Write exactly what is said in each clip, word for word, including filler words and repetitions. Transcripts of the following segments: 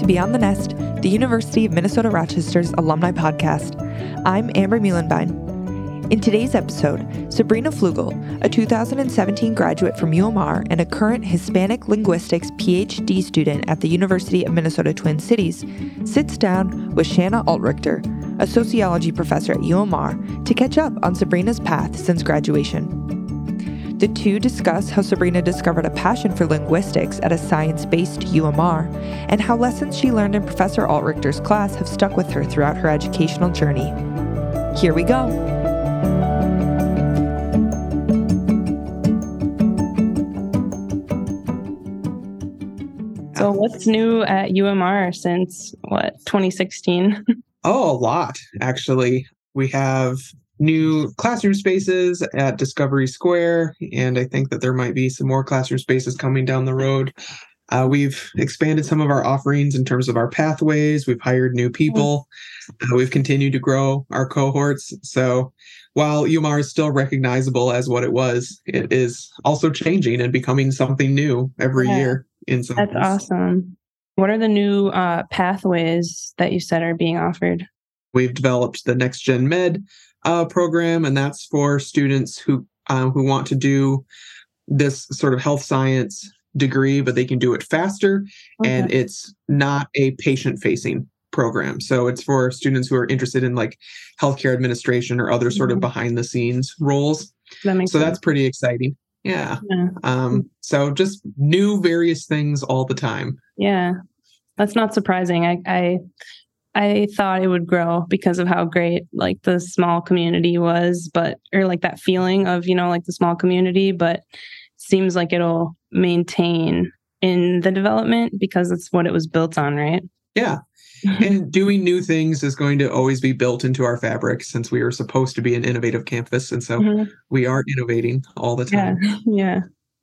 to Beyond the Nest, the University of Minnesota Rochester's alumni podcast. I'm Amber Muhlenbein. In today's episode, Sabrina Flugel, a two thousand seventeen graduate from U M R and a current Hispanic linguistics P H D student at the University of Minnesota Twin Cities, sits down with Shanna Altrichter, a sociology professor at U M R, to catch up on Sabrina's path since graduation. The two discuss how Sabrina discovered a passion for linguistics at a science-based U M R, and how lessons she learned in Professor Altrichter's class have stuck with her throughout her educational journey. Here we go. So what's new at U M R since, what, twenty sixteen? Oh, a lot, actually. We have new classroom spaces at Discovery Square, and I think that there might be some more classroom spaces coming down the road. Uh, we've expanded some of our offerings in terms of our pathways. We've hired new people. Uh, we've continued to grow our cohorts. So while U M R is still recognizable as what it was, it is also changing and becoming something new every yeah. year. In some That's ways. Awesome. What are the new uh, pathways that you said are being offered? We've developed the Next Gen Med uh, program, and that's for students who uh, who want to do this sort of health science degree, but they can do it faster, okay. and it's not a patient-facing program. So it's for students who are interested in like healthcare administration or other sort mm-hmm. of behind-the-scenes roles. That makes so sense. That's pretty exciting. Yeah. yeah. Um, so just new various things all the time. Yeah. That's not surprising. I, I I thought it would grow because of how great like the small community was, but or like that feeling of, you know, like the small community, but seems like it'll maintain in the development because it's what it was built on, right? Yeah. And doing new things is going to always be built into our fabric since we are supposed to be an innovative campus. And so mm-hmm. we are innovating all the time. Yeah. yeah.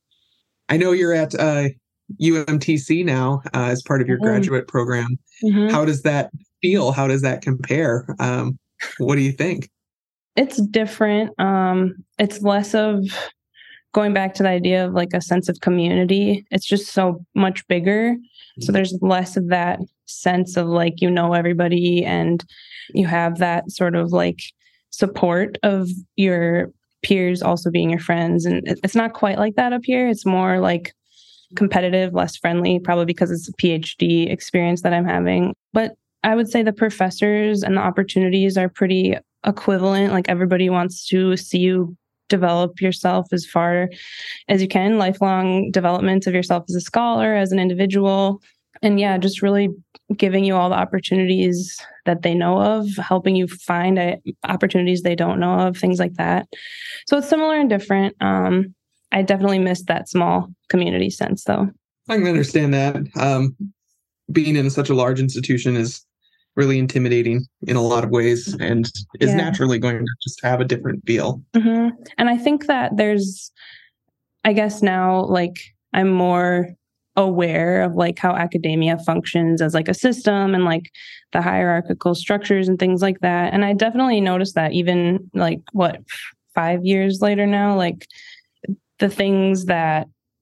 I know you're at uh, U M T C now uh, as part of your mm-hmm. graduate program. Mm-hmm. How does that feel? How does that compare? Um, what do you think? It's different. Um, it's less of going back to the idea of like a sense of community. It's just so much bigger. Mm-hmm. So there's less of that sense of like, you know, everybody and you have that sort of like support of your peers also being your friends. And it's not quite like that up here. It's more like competitive, less friendly, probably because it's a P H D experience that I'm having. But I would say the professors and the opportunities are pretty equivalent. Like everybody wants to see you develop yourself as far as you can, lifelong development of yourself as a scholar, as an individual. And yeah, just really giving you all the opportunities that they know of, helping you find uh, opportunities they don't know of, things like that. So it's similar and different. Um, I definitely missed that small community sense, though. I can understand that. Um, being in such a large institution is really intimidating in a lot of ways and is yeah. naturally going to just have a different feel. Mm-hmm. And I think that there's, I guess now, like, I'm more aware of like how academia functions as like a system and like the hierarchical structures and things like that. And I definitely noticed that even like what, five years later now, like the things that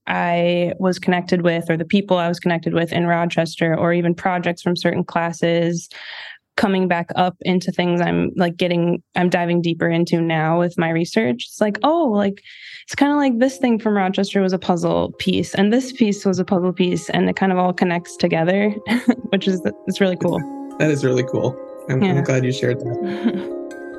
I was connected with or the people I was connected with in Rochester or even projects from certain classes coming back up into things I'm like getting, I'm diving deeper into now with my research. It's like, oh, like, it's kind of like this thing from Rochester was a puzzle piece and this piece was a puzzle piece and it kind of all connects together, which is, it's really cool. That is really cool. I'm, yeah. I'm glad you shared that.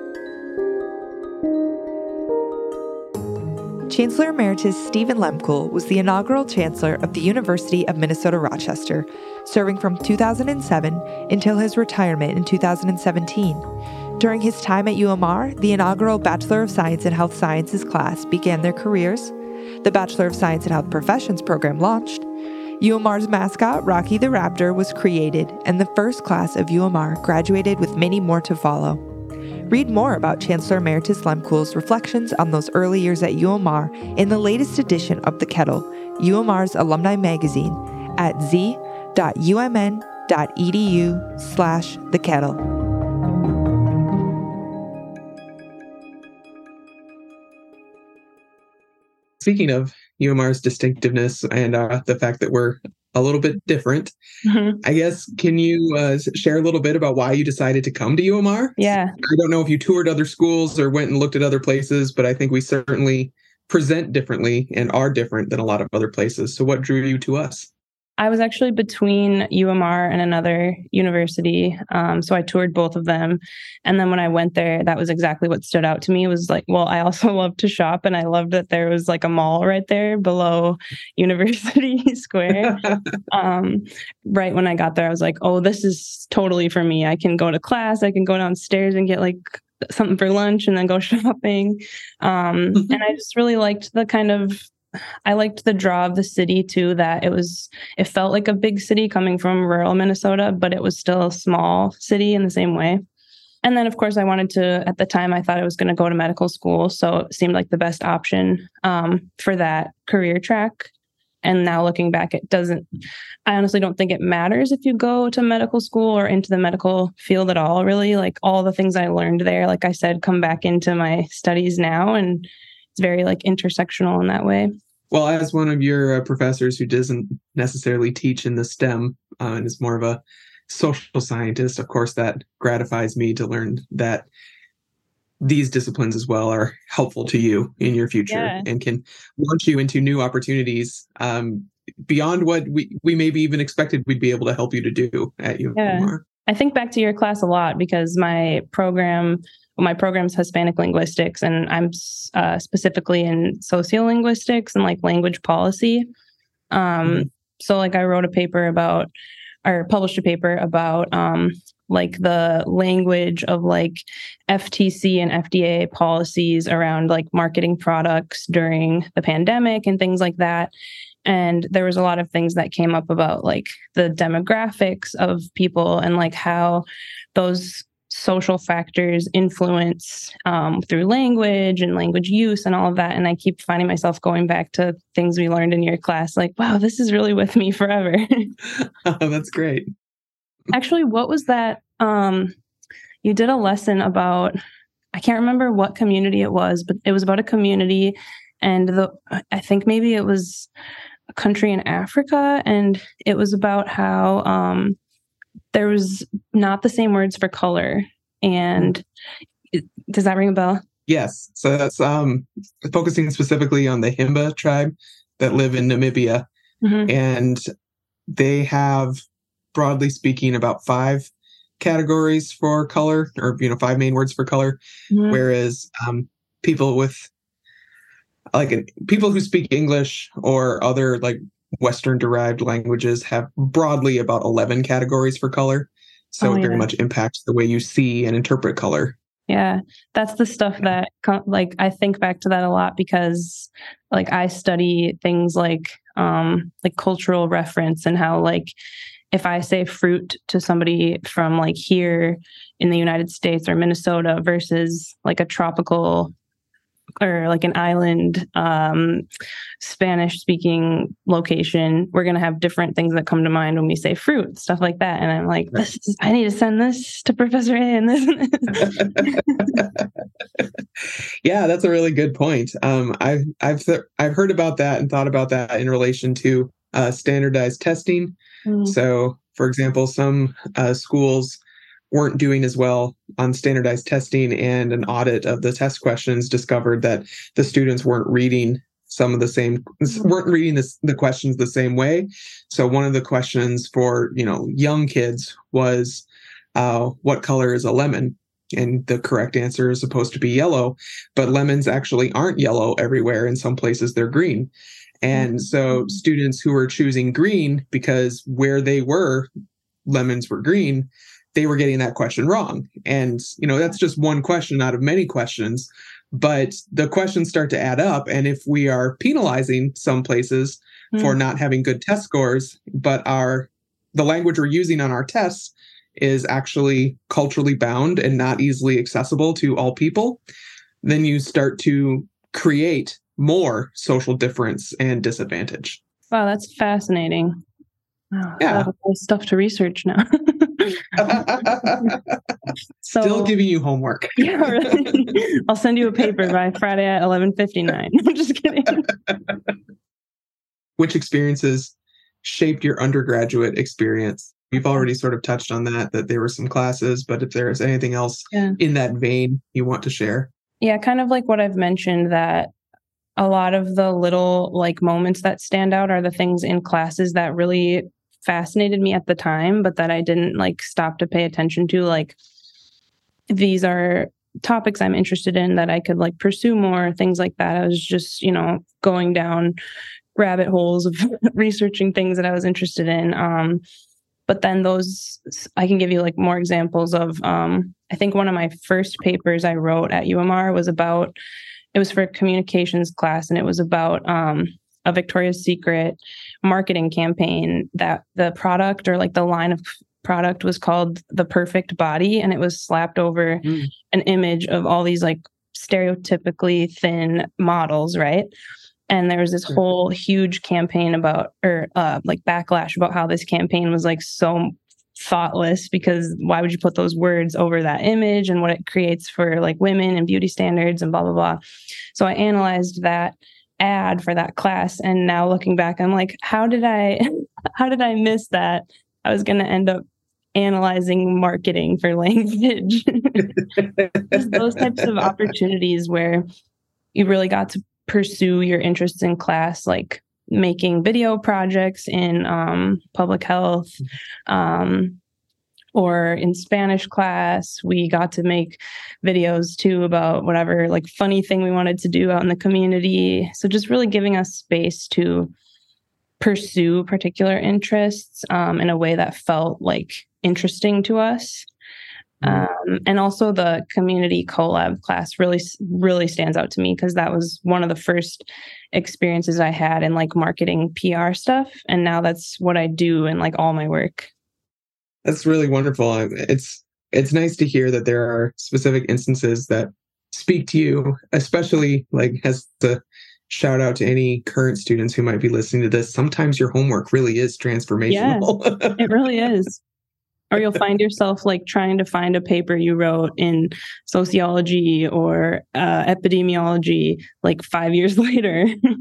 Chancellor Emeritus Stephen Lemkuhl was the inaugural chancellor of the University of Minnesota Rochester, serving from two thousand seven until his retirement in two thousand seventeen. During his time at U M R, the inaugural Bachelor of Science in Health Sciences class began their careers. The Bachelor of Science in Health Professions program launched. U M R's mascot, Rocky the Raptor, was created, and the first class of U M R graduated with many more to follow. Read more about Chancellor Emeritus Lemkuhl's reflections on those early years at U M R in the latest edition of The Kettle, U M R's alumni magazine, at z.umn.edu slash The Kettle. Speaking of U M R's distinctiveness and uh, the fact that we're a little bit different. Mm-hmm. I guess, can you uh, share a little bit about why you decided to come to U M R? Yeah. I don't know if you toured other schools or went and looked at other places, but I think we certainly present differently and are different than a lot of other places. So what drew you to us? I was actually between U M R and another university. Um, so I toured both of them. And then when I went there, that was exactly what stood out to me. It was like, well, I also love to shop, and I loved that there was like a mall right there below University Square. um, right when I got there, I was like, oh, this is totally for me. I can go to class. I can go downstairs and get like something for lunch and then go shopping. Um, and I just really liked the kind of I liked the draw of the city too, that it was, it felt like a big city coming from rural Minnesota, but it was still a small city in the same way. And then, of course, I wanted to, at the time, I thought I was going to go to medical school. So it seemed like the best option um, for that career track. And now looking back, it doesn't, I honestly don't think it matters if you go to medical school or into the medical field at all, really. Like all the things I learned there, like I said, come back into my studies now. And it's very like intersectional in that way. Well, as one of your uh, professors who doesn't necessarily teach in the STEM uh, and is more of a social scientist, of course, that gratifies me to learn that these disciplines as well are helpful to you in your future yeah. and can launch you into new opportunities um, beyond what we, we maybe even expected we'd be able to help you to do at U M R. Yeah. I think back to your class a lot because my program Well, my program's Hispanic linguistics, and I'm uh, specifically in sociolinguistics and like language policy. Um, mm-hmm. So like I wrote a paper about, or published a paper about um, like the language of like F T C and F D A policies around like marketing products during the pandemic and things like that. And there was a lot of things that came up about like the demographics of people and like how those social factors influence um, through language and language use and all of that. And I keep finding myself going back to things we learned in your class, like, wow, this is really with me forever. Oh, that's great. Actually, what was that? Um, you did a lesson about, I can't remember what community it was, but it was about a community. And the I think maybe it was a country in Africa. And it was about how um, there was not the same words for color. And does that ring a bell? Yes. So that's um, focusing specifically on the Himba tribe that live in Namibia. Mm-hmm. And they have, broadly speaking, about five categories for color, or, you know, five main words for color. Mm-hmm. Whereas um, people with like people who speak English or other like Western derived languages have broadly about eleven categories for color. So oh, it very yeah. much impacts the way you see and interpret color. Yeah, that's the stuff that like I think back to that a lot because like I study things like um like cultural reference and how like if I say fruit to somebody from like here in the United States or Minnesota versus like a tropical or like an island um, Spanish speaking location, we're going to have different things that come to mind when we say fruit, stuff like that. And I'm like, this is, I need to send this to Professor A and this. Yeah, that's a really good point. Um, I've, I've, th- I've heard about that and thought about that in relation to uh, standardized testing. Mm. So for example, some uh, schools weren't doing as well on standardized testing, and an audit of the test questions discovered that the students weren't reading some of the same, weren't reading this, the questions the same way. So one of the questions for, you know, young kids was, uh, what color is a lemon? And the correct answer is supposed to be yellow, but lemons actually aren't yellow everywhere. In some places they're green. And so students who were choosing green because where they were, lemons were green, they were getting that question wrong. And, you know, that's just one question out of many questions, but the questions start to add up. And if we are penalizing some places mm. for not having good test scores, but our, the language we're using on our tests is actually culturally bound and not easily accessible to all people, then you start to create more social difference and disadvantage. Wow, that's fascinating. Oh, yeah, stuff to research now. So, still giving you homework. Yeah, really. I'll send you a paper by Friday at eleven fifty-nine. I'm just kidding. Which experiences shaped your undergraduate experience? You've already sort of touched on that, that there were some classes, but if there's anything else Yeah. in that vein you want to share. Yeah, kind of like what I've mentioned, that a lot of the little like moments that stand out are the things in classes that really fascinated me at the time, but that I didn't like stop to pay attention to. Like, these are topics I'm interested in that I could like pursue more, things like that. I was just, you know, going down rabbit holes of researching things that I was interested in. Um, but then those, I can give you like more examples of, um, I think one of my first papers I wrote at U M R was about, it was for a communications class, and it was about um, a Victoria's Secret marketing campaign that the product, or like the line of product, was called The Perfect Body, and it was slapped over mm. an image of all these like stereotypically thin models, right? And there was this whole huge campaign about, or uh, like backlash about how this campaign was like so thoughtless, because why would you put those words over that image and what it creates for like women and beauty standards and blah, blah, blah. So I analyzed that ad for that class. And now looking back, I'm like, how did I, how did I miss that? I was going to end up analyzing marketing for language. Just those types of opportunities where you really got to pursue your interests in class, like making video projects in um, public health, um, or in Spanish class, we got to make videos too about whatever like funny thing we wanted to do out in the community. So just really giving us space to pursue particular interests um, in a way that felt like interesting to us. Um, and also the community collab class really, really stands out to me, because that was one of the first experiences I had in like marketing P R stuff. And now that's what I do in like all my work. That's really wonderful. It's, it's nice to hear that there are specific instances that speak to you, especially like as a shout out to any current students who might be listening to this. Sometimes your homework really is transformational. Yes, it really is. Or you'll find yourself like trying to find a paper you wrote in sociology or uh, epidemiology like five years later.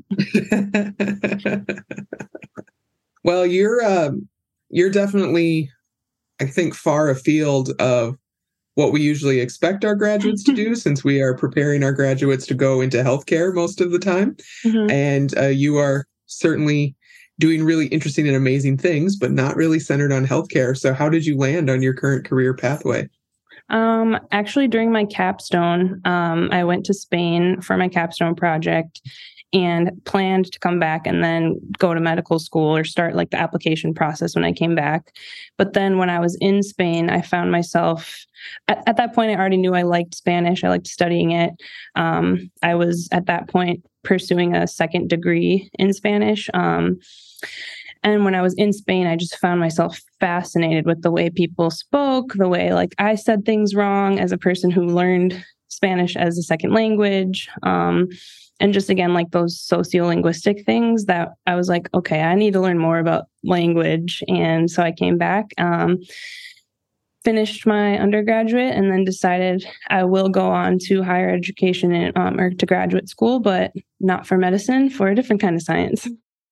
Well, you're um, you're definitely, I think, far afield of what we usually expect our graduates to do, since we are preparing our graduates to go into healthcare most of the time. Mm-hmm. And uh, you are certainly doing really interesting and amazing things, but not really centered on healthcare. So how did you land on your current career pathway? Um, actually, during my capstone, um, I went to Spain for my capstone project and planned to come back and then go to medical school or start like the application process when I came back. But then when I was in Spain, I found myself at, at that point, I already knew I liked Spanish. I liked studying it. Um, I was at that point pursuing a second degree in Spanish. Um, And when I was in Spain, I just found myself fascinated with the way people spoke, the way like I said things wrong as a person who learned Spanish as a second language. Um, and just again, like those sociolinguistic things that I was like, okay, I need to learn more about language. And so I came back, um, finished my undergraduate, and then decided I will go on to higher education and, um, or to graduate school, but not for medicine, for a different kind of science.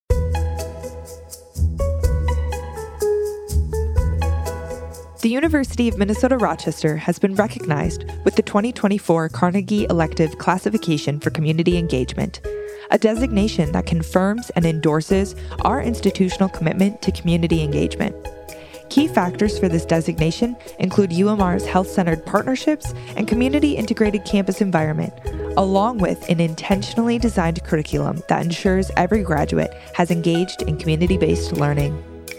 The University of Minnesota Rochester has been recognized with the twenty twenty-four Carnegie Elective Classification for Community Engagement, a designation that confirms and endorses our institutional commitment to community engagement. Key factors for this designation include U M R's health-centered partnerships and community-integrated campus environment, along with an intentionally designed curriculum that ensures every graduate has engaged in community-based learning.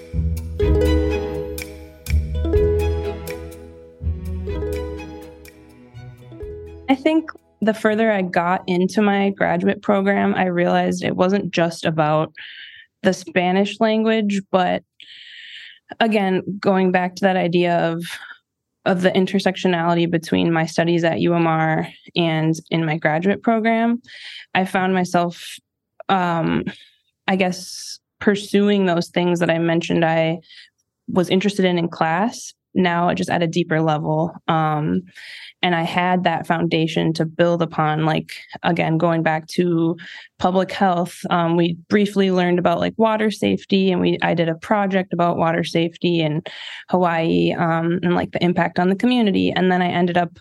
I think the further I got into my graduate program, I realized it wasn't just about the Spanish language, but again, going back to that idea of of the intersectionality between my studies at U M R and in my graduate program, I found myself, um, I guess, pursuing those things that I mentioned I was interested in in class, now just at a deeper level. Um, and I had that foundation to build upon, like, again, going back to public health. Um, we briefly learned about like water safety, and we I did a project about water safety in Hawaii, um, and like the impact on the community. And then I ended up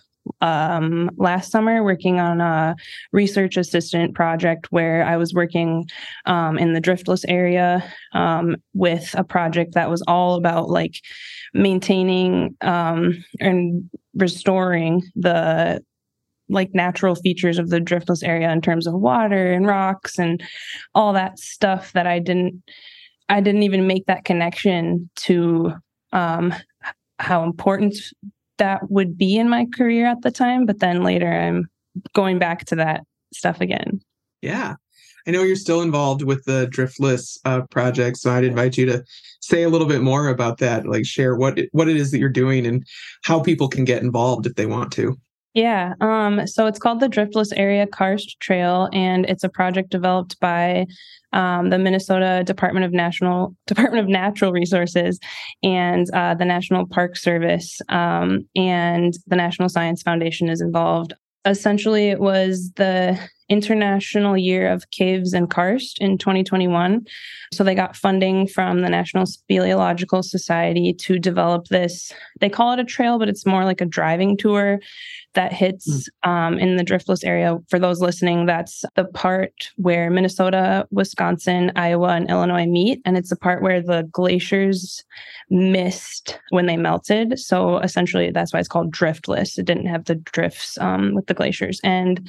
um, last summer working on a research assistant project where I was working um, in the Driftless area um, with a project that was all about like maintaining um, and restoring the like natural features of the Driftless area in terms of water and rocks and all that stuff that I didn't, I didn't even make that connection to um, how important that would be in my career at the time. But then later I'm going back to that stuff again. Yeah. I know you're still involved with the Driftless uh, project, so I'd invite you to say a little bit more about that, like share what it, what it is that you're doing and how people can get involved if they want to. Yeah. Um, so it's called the Driftless Area Karst Trail, and it's a project developed by um, the Minnesota Department of National Department of Natural Resources and uh, the National Park Service, um, and the National Science Foundation is involved. Essentially, it was the International Year of Caves and Karst in twenty twenty-one. So they got funding from the National Speleological Society to develop this. They call it a trail, but it's more like a driving tour that hits mm. um, in the Driftless area. For those listening, that's the part where Minnesota, Wisconsin, Iowa, and Illinois meet. And it's the part where the glaciers missed when they melted. So essentially, that's why it's called Driftless. It didn't have the drifts um, with the glaciers. And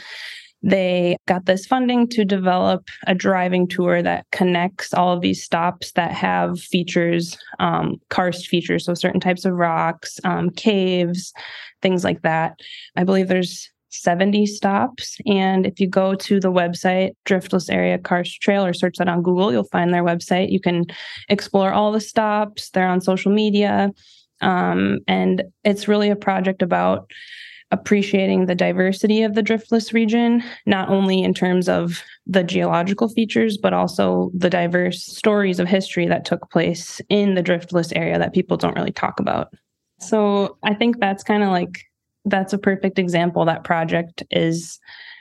they got this funding to develop a driving tour that connects all of these stops that have features, um, karst features, so certain types of rocks, um, caves, things like that. I believe there's seventy stops. And if you go to the website, Driftless Area Karst Trail, or search that on Google, you'll find their website. You can explore all the stops. They're on social media. Um, and it's really a project about appreciating the diversity of the Driftless region, not only in terms of the geological features, but also the diverse stories of history that took place in the Driftless area that people don't really talk about. So I think that's kind of like, that's a perfect example. That project is,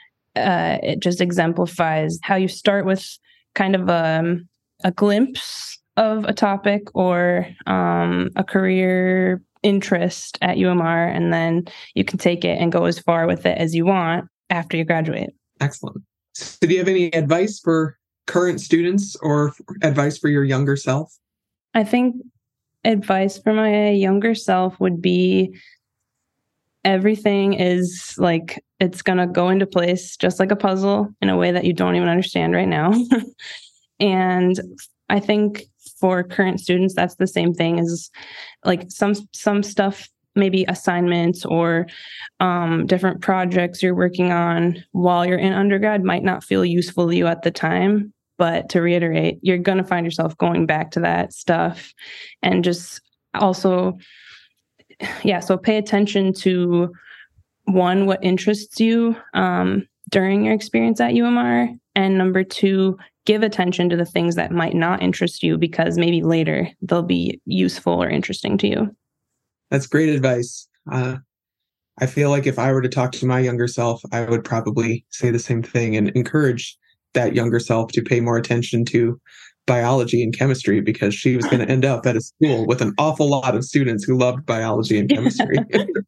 uh, it just exemplifies how you start with kind of a, a glimpse of a topic or um, a career interest at U M R, and then you can take it and go as far with it as you want after you graduate. Excellent. So do you have any advice for current students or advice for your younger self? I think advice for my younger self would be everything is like, it's going to go into place just like a puzzle in a way that you don't even understand right now. And I think for current students, that's the same thing as like some some stuff, maybe assignments or um, different projects you're working on while you're in undergrad might not feel useful to you at the time. But to reiterate, you're going to find yourself going back to that stuff. And just also, yeah, so pay attention to, one, what interests you um, during your experience at U M R. And number two, give attention to the things that might not interest you, because maybe later they'll be useful or interesting to you. That's great advice. Uh, I feel like if I were to talk to my younger self, I would probably say the same thing and encourage that younger self to pay more attention to biology and chemistry, because she was going to end up at a school with an awful lot of students who loved biology and chemistry.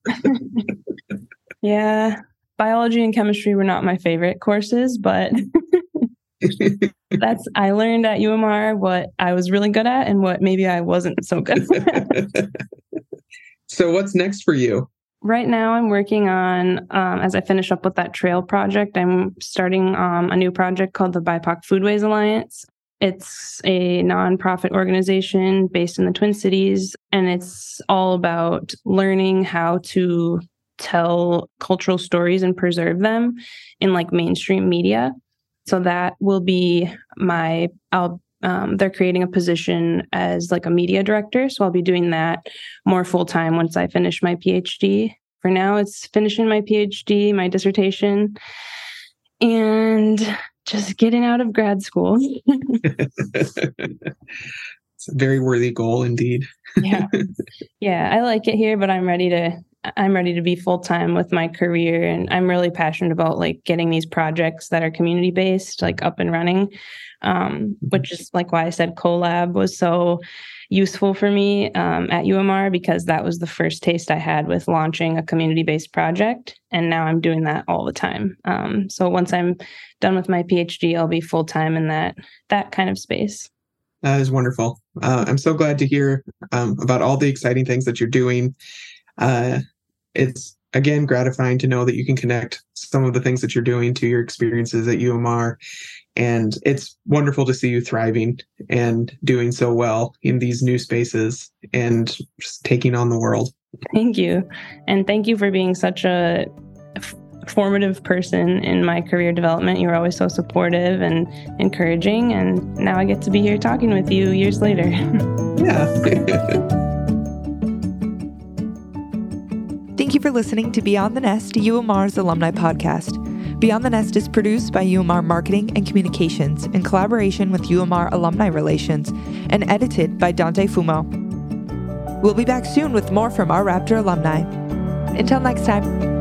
Yeah, biology and chemistry were not my favorite courses, but that's, I learned at U M R what I was really good at and what maybe I wasn't so good at. So what's next for you? Right now I'm working on, um, as I finish up with that trail project, I'm starting um, a new project called the B I P O C Foodways Alliance. It's a nonprofit organization based in the Twin Cities, and it's all about learning how to tell cultural stories and preserve them in like mainstream media. So that will be my, I'll, um, they're creating a position as like a media director. So I'll be doing that more full time once I finish my PhD. For now, it's finishing my PhD, my dissertation, and just getting out of grad school. It's a very worthy goal indeed. Yeah. Yeah. I like it here, but I'm ready to, I'm ready to be full-time with my career. And I'm really passionate about like getting these projects that are community based, like up and running. Um, which is like why I said CoLab was so useful for me um, at U M R, because that was the first taste I had with launching a community-based project. And now I'm doing that all the time. Um, so once I'm done with my PhD, I'll be full-time in that, that kind of space. That is wonderful. Uh, I'm so glad to hear um, about all the exciting things that you're doing. Uh, it's, again, gratifying to know that you can connect some of the things that you're doing to your experiences at U M R. And it's wonderful to see you thriving and doing so well in these new spaces and just taking on the world. Thank you. And thank you for being such a f- formative person in my career development. You were always so supportive and encouraging. And now I get to be here talking with you years later. Yeah. Thank you for listening to Beyond the Nest, U M R's alumni podcast. Beyond the Nest is produced by U M R Marketing and Communications in collaboration with U M R Alumni Relations and edited by Dante Fumo. We'll be back soon with more from our Raptor alumni. Until next time.